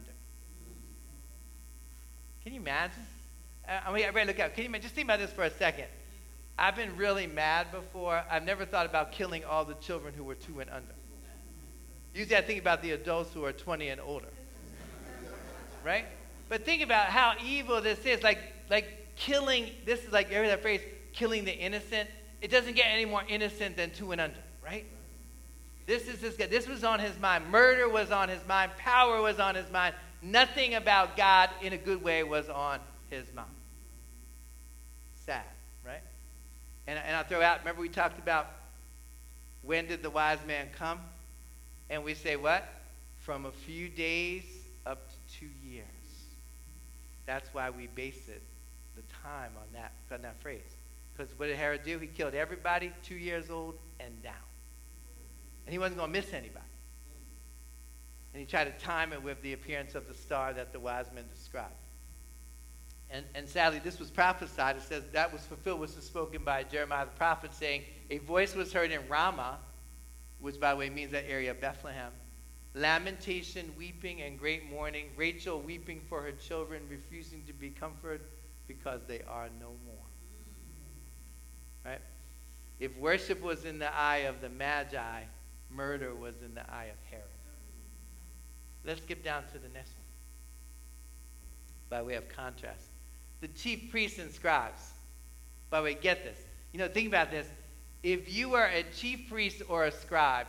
Can you imagine? I mean, everybody look out. Can you imagine? Just think about this for a second. I've been really mad before. I've never thought about killing all the children who were two and under. Usually I think about the adults who are twenty and older. Right? But think about how evil this is. Like, like killing, this is like, you hear that phrase, killing the innocent? It doesn't get any more innocent than two and under, right? This is this guy. This was on his mind. Murder was on his mind. Power was on his mind. Nothing about God in a good way was on his mind. Sad, right? And, and I'll throw out, remember we talked about when did the wise man come? And we say what? From a few days up to two years. That's why we base it, the time on that, on that phrase. Because what did Herod do? He killed everybody two years old and down. And he wasn't going to miss anybody. And he tried to time it with the appearance of the star that the wise men described. And, and sadly, this was prophesied. It says that was fulfilled, which was spoken by Jeremiah the prophet, saying, a voice was heard in Ramah, which, by the way, means that area of Bethlehem. Lamentation, weeping, and great mourning. Rachel weeping for her children, refusing to be comforted because they are no more. Right? If worship was in the eye of the Magi, murder was in the eye of Herod. Let's skip down to the next one. By way of contrast. The chief priests and scribes. By the way, get this. You know, think about this. If you were a chief priest or a scribe,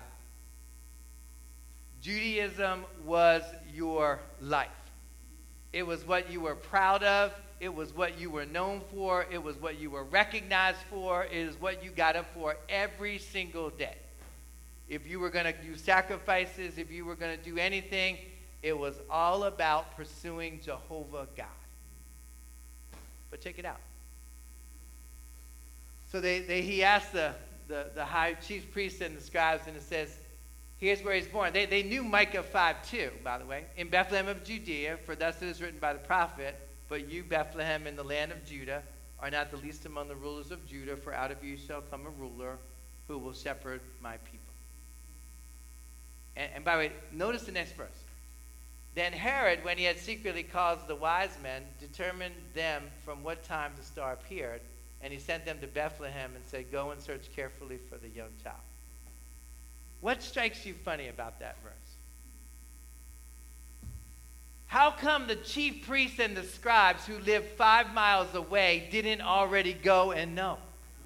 Judaism was your life. It was what you were proud of. It was what you were known for. It was what you were recognized for. It is what you got up for every single day. If you were going to do sacrifices, if you were going to do anything, it was all about pursuing Jehovah God. But check it out. So they, they he asked the, the, the high chief priests and the scribes, and it says, here's where he's born. They, they knew Micah five two, by the way. In Bethlehem of Judea, for thus it is written by the prophet, but you, Bethlehem, in the land of Judah, are not the least among the rulers of Judah, for out of you shall come a ruler who will shepherd my people. And, and by the way, notice the next verse. Then Herod, when he had secretly caused the wise men, determined them from what time the star appeared, and he sent them to Bethlehem and said, go and search carefully for the young child. What strikes you funny about that verse? How come the chief priests and the scribes who lived five miles away didn't already go and know?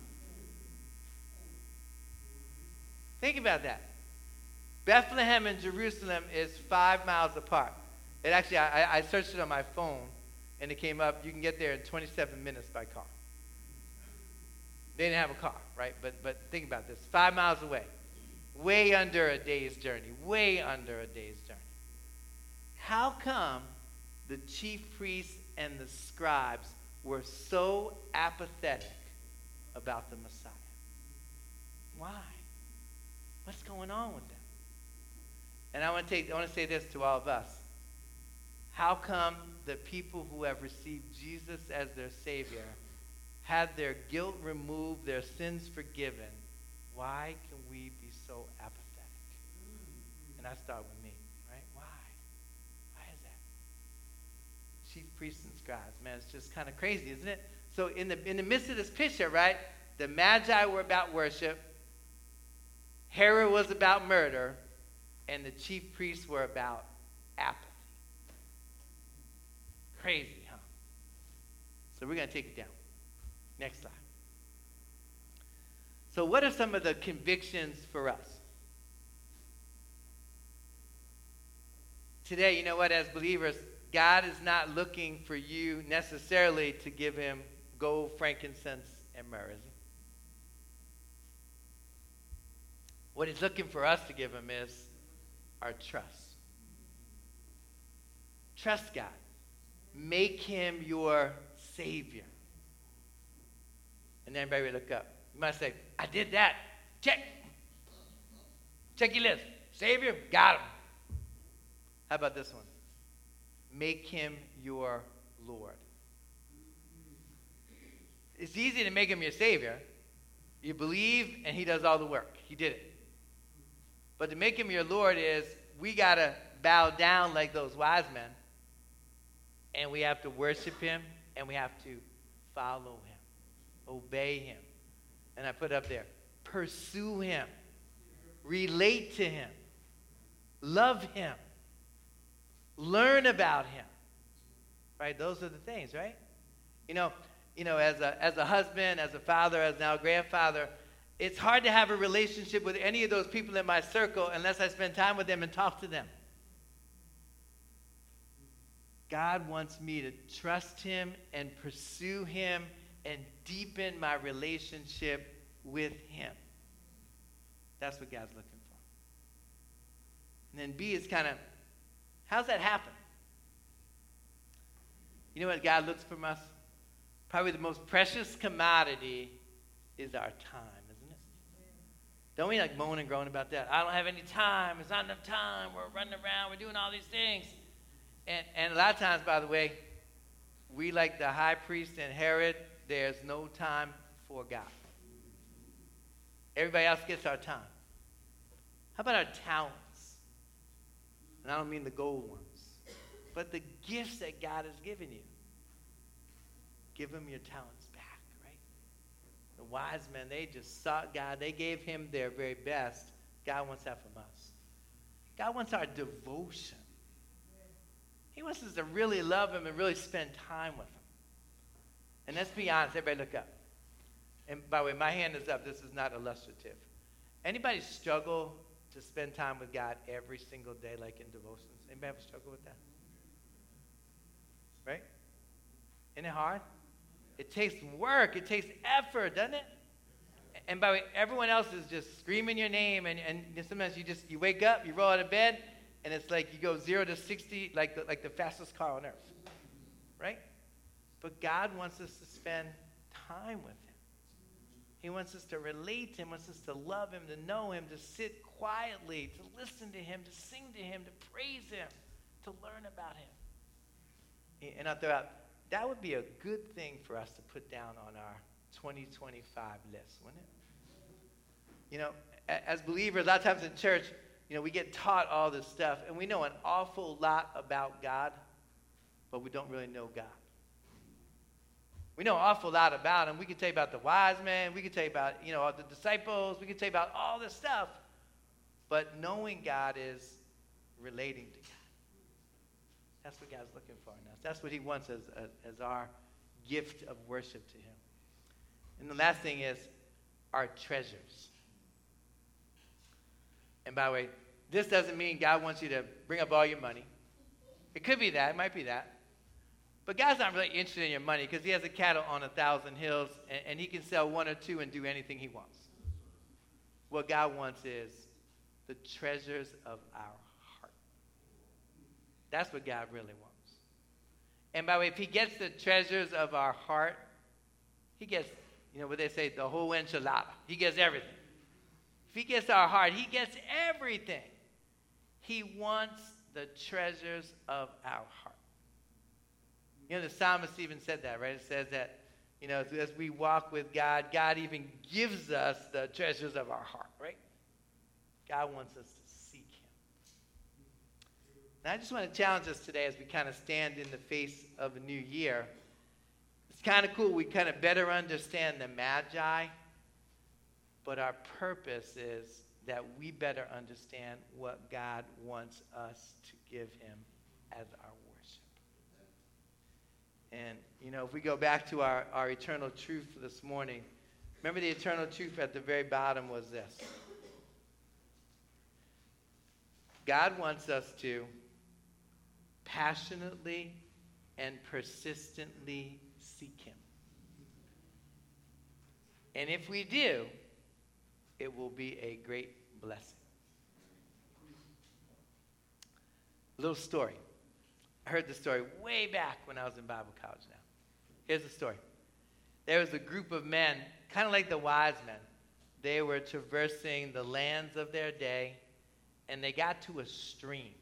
Think about that. Bethlehem and Jerusalem is five miles apart. It actually, I, I searched it on my phone. and it came up, you can get there in twenty-seven minutes by car. They didn't have a car, right? But but think about this. Five miles away. Way under a day's journey. Way under a day's journey. How come the chief priests and the scribes were so apathetic about the Messiah? Why? What's going on with them? And I want to take I want to say this to all of us. How come the people who have received Jesus as their Savior had their guilt removed, their sins forgiven? Why can we be so apathetic? And I start with me, right? Why? Why is that? Chief priests and scribes, man, it's just kind of crazy, isn't it? So in the in the midst of this picture, right, the Magi were about worship, Herod was about murder, and the chief priests were about apathy. Crazy, huh? So we're going to take it down. Next slide. So what are some of the convictions for us? Today, you know what, as believers, God is not looking for you necessarily to give him gold, frankincense, and myrrh, is he? What he's looking for us to give him is our trust. Trust God. Make him your Savior. And then everybody look up. You might say, I did that. Check. Check your list. Savior, got him. How about this one? Make him your Lord. It's easy to make him your Savior. You believe and he does all the work. He did it. But to make him your Lord is we got to bow down like those wise men. And we have to worship him, and we have to follow him, obey him. And I put up there, pursue him, relate to him, love him, learn about him. Right? Those are the things, right? You know, you know, as a as a husband, as a father, as now a grandfather, it's hard to have a relationship with any of those people in my circle unless I spend time with them and talk to them. God wants me to trust him and pursue him and deepen my relationship with him. That's what God's looking for. And then B is kind of, how's that happen? You know what God looks from us? Probably the most precious commodity is our time, isn't it? Don't we like moan and groan about that? I don't have any time. It's not enough time. We're running around. We're doing all these things. And, and a lot of times, by the way, we like the high priest and Herod, there's no time for God. Everybody else gets our time. How about our talents? And I don't mean the gold ones, but the gifts that God has given you. Give him your talents back, right? The wise men, they just sought God. They gave him their very best. God wants that from us. God wants our devotion. He wants us to really love him and really spend time with him. And let's be honest, everybody look up. And by the way, my hand is up. This is not illustrative. Anybody struggle to spend time with God every single day like in devotions? Anybody ever struggle with that? Right? Isn't it hard? It takes work. It takes effort, doesn't it? And by the way, everyone else is just screaming your name, and, and sometimes you just, you wake up, you roll out of bed, and it's like you go zero to sixty like the, like the fastest car on earth, right? But God wants us to spend time with him. He wants us to relate to him, wants us to love him, to know him, to sit quietly, to listen to him, to sing to him, to praise him, to learn about him. And I'll throw out, that would be a good thing for us to put down on our twenty twenty-five list, wouldn't it? You know, as believers, a lot of times in church, you know, we get taught all this stuff, and we know an awful lot about God, but we don't really know God. We know an awful lot about him. We can tell you about the wise men. We can tell you about, you know, the disciples. We can tell you about all this stuff. But knowing God is relating to God. That's what God's looking for in us. That's what he wants as, as, as our gift of worship to him. And the last thing is our treasures. And by the way, this doesn't mean God wants you to bring up all your money. It could be that. It might be that. But God's not really interested in your money because he has a cattle on a thousand hills, and, and he can sell one or two and do anything he wants. What God wants is the treasures of our heart. That's what God really wants. And by the way, if he gets the treasures of our heart, he gets, you know what they say, the whole enchilada. He gets everything. If he gets our heart, he gets everything. He wants the treasures of our heart. You know, the psalmist even said that, right? It says that, you know, as we walk with God, God even gives us the treasures of our heart, right? God wants us to seek him. And I just want to challenge us today as we kind of stand in the face of a new year. It's kind of cool. We kind of better understand the Magi, but our purpose is that we better understand what God wants us to give him as our worship. And, you know, if we go back to our, our eternal truth for this morning, remember the eternal truth at the very bottom was this. God wants us to passionately and persistently seek him. And if we do, it will be a great blessing. A little story. I heard this story way back when I was in Bible college now. Here's the story. There was a group of men, kind of like the wise men. They were traversing the lands of their day, and they got to a stream.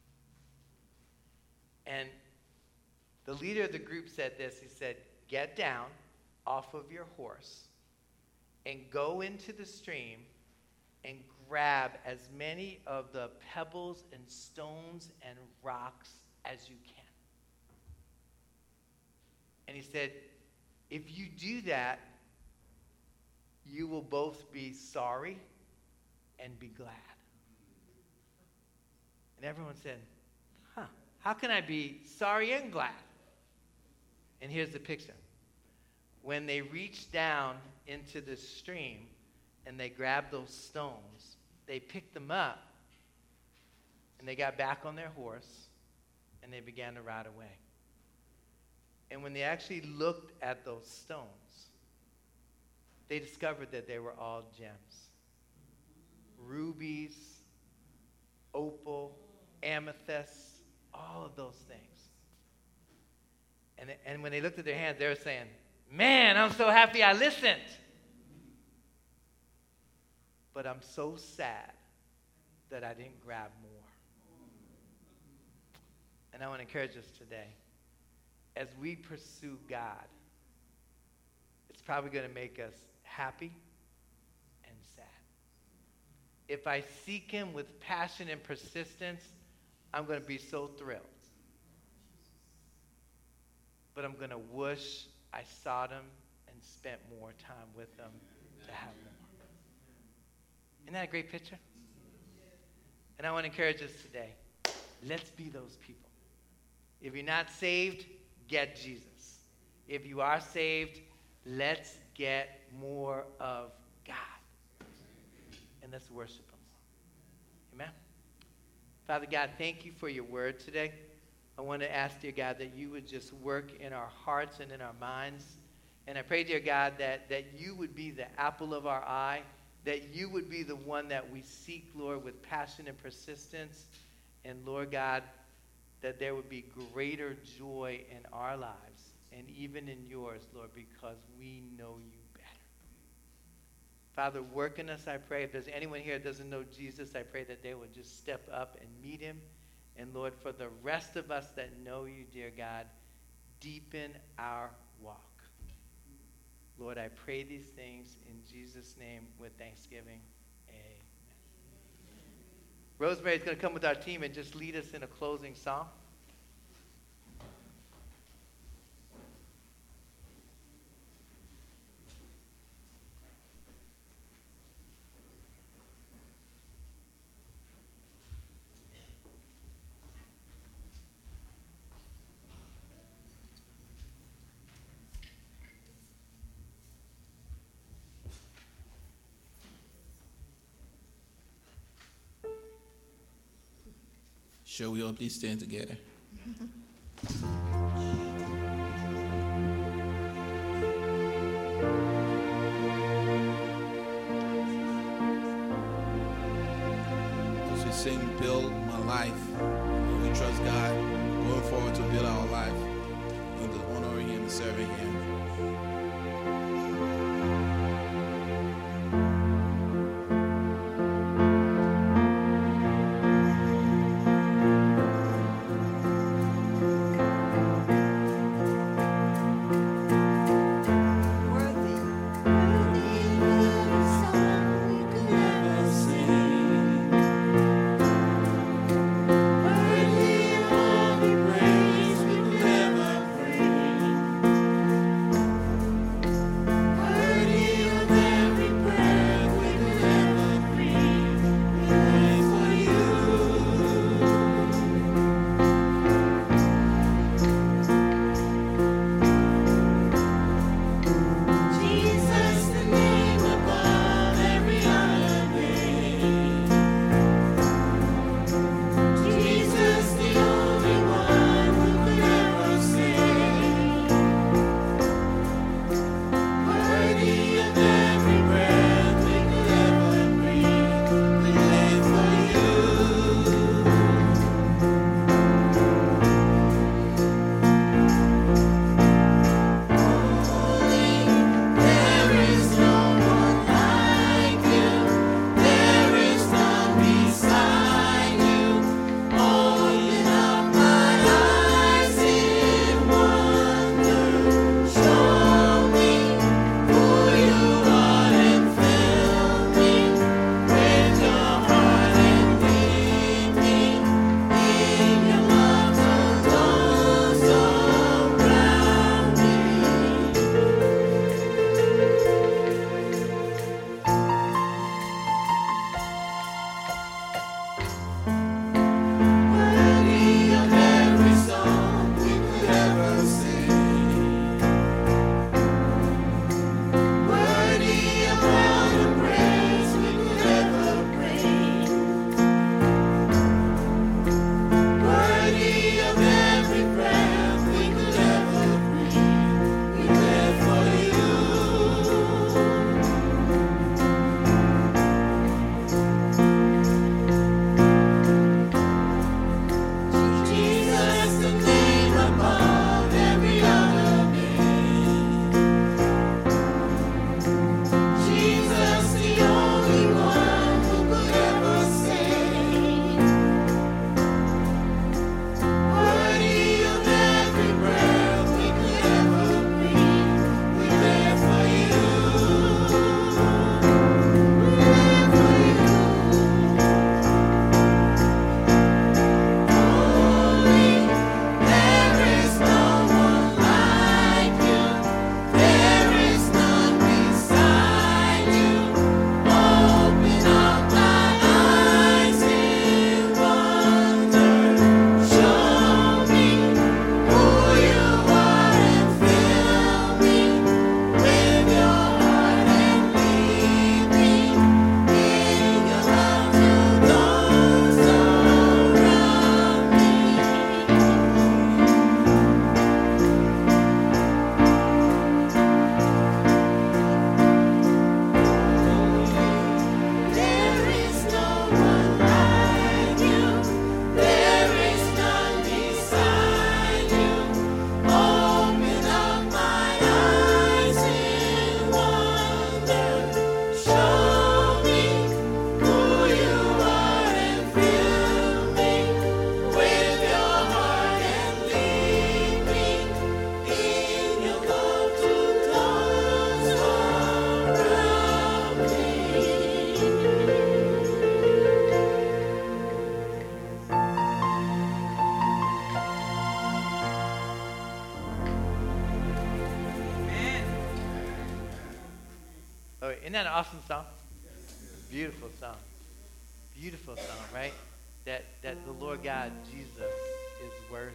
And the leader of the group said this. He said, get down off of your horse and go into the stream and grab as many of the pebbles and stones and rocks as you can. And he said, if you do that, you will both be sorry and be glad. And everyone said, huh, how can I be sorry and glad? And here's the picture. When they reached down into the stream and they grabbed those stones, they picked them up and they got back on their horse and they began to ride away. And when they actually looked at those stones, they discovered that they were all gems. Rubies, opal, amethyst, all of those things. And, and when they looked at their hands, they were saying, man, I'm so happy I listened. But I'm so sad that I didn't grab more. And I want to encourage us today, as we pursue God, it's probably going to make us happy and sad. If I seek him with passion and persistence, I'm going to be so thrilled. But I'm going to wish I sought him and spent more time with him to have more. Isn't that a great picture? And I want to encourage us today. Let's be those people. If you're not saved, get Jesus. If you are saved, let's get more of God. And let's worship him more. Amen? Father God, thank you for your word today. I want to ask, dear God, that you would just work in our hearts and in our minds. And I pray, dear God, that, that you would be the apple of our eye, that you would be the one that we seek, Lord, with passion and persistence. And, Lord God, that there would be greater joy in our lives and even in yours, Lord, because we know you better. Father, work in us, I pray. If there's anyone here that doesn't know Jesus, I pray that they would just step up and meet him. And Lord, for the rest of us that know you, dear God, deepen our walk. Lord, I pray these things in Jesus' name with thanksgiving. Amen. Rosemary's going to come with our team and just lead us in a closing song. Shall we all please stand together? build my life. We trust God going forward to build our life and to honor Him and serving Him. Oh, isn't that an awesome song? Beautiful song. Beautiful song, right? That that the Lord God, Jesus, is worthy.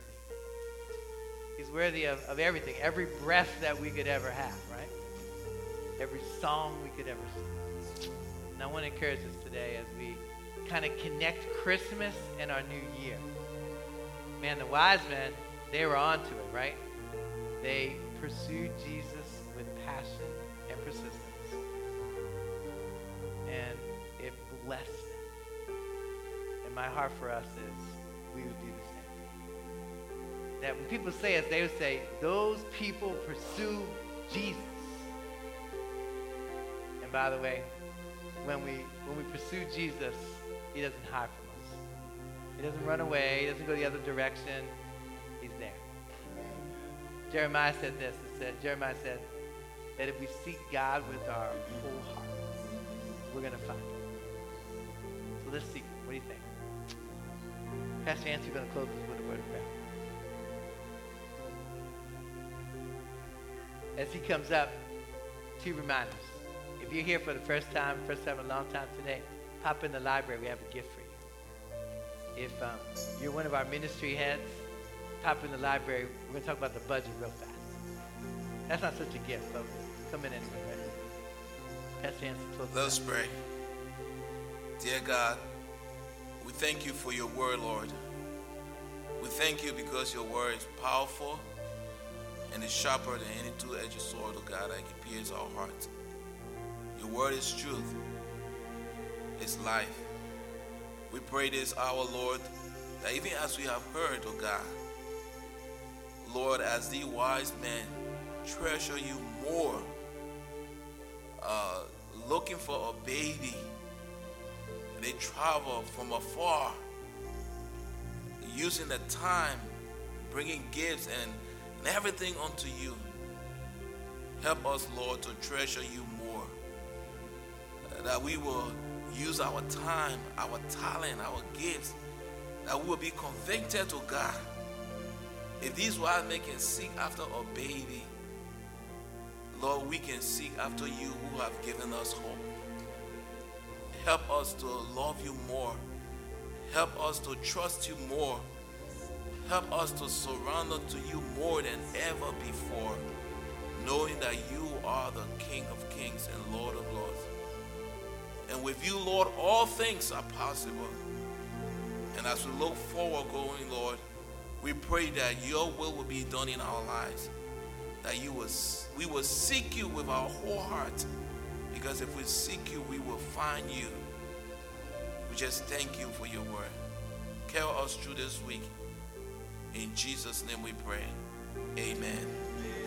He's worthy of, of everything, every breath that we could ever have, right? Every song we could ever sing. And I want to encourage us today as we kind of connect Christmas and our new year. Man, the wise men, they were onto it, right? They pursued Jesus with passion and persistence. And it blessed them. And my heart for us is we would do the same. That when people say us, they would say, those people pursue Jesus. And by the way, when we when we pursue Jesus, he doesn't hide from us. He doesn't run away. He doesn't go the other direction. He's there. Jeremiah said this. It said, Jeremiah said that if we seek God with our whole heart, we're going to find him. So let's seek him. What do you think? Pastor Nancy, you're going to close us with a word of prayer. As he comes up, two reminders. If you're here for the first time, first time in a long time today, pop in the library. We have a gift for you. If um, you're one of our ministry heads, pop in the library. We're going to talk about the budget real fast. That's not such a gift, but come in anyway, right? Pastor Nancy, close us Let us pray. Dear God, we thank you for your word, Lord. We thank you because your word is powerful and is sharper than any two-edged sword, oh God, that can pierce our hearts. Your word is truth. It's life. We pray this hour, Lord, that even as we have heard, oh God, Lord, as the wise men treasure you more, uh, looking for a baby, they travel from afar, using the time, bringing gifts and, and everything unto you. Help us, Lord, to treasure you more, uh, that we will use our time, our talent, our gifts, that we will be convicted to God. If these wise men can seek after a baby, Lord, we can seek after you who have given us hope. Help us to love you more. Help us to trust you more. Help us to surrender to you more than ever before, knowing that you are the King of kings and Lord of lords. And with you, Lord, all things are possible. And as we look forward going, Lord, we pray that your will will be done in our lives, that you will, we will seek you with our whole heart, because if we seek you, we will find you. We just thank you for your word. Carry us through this week. In Jesus' name we pray. Amen.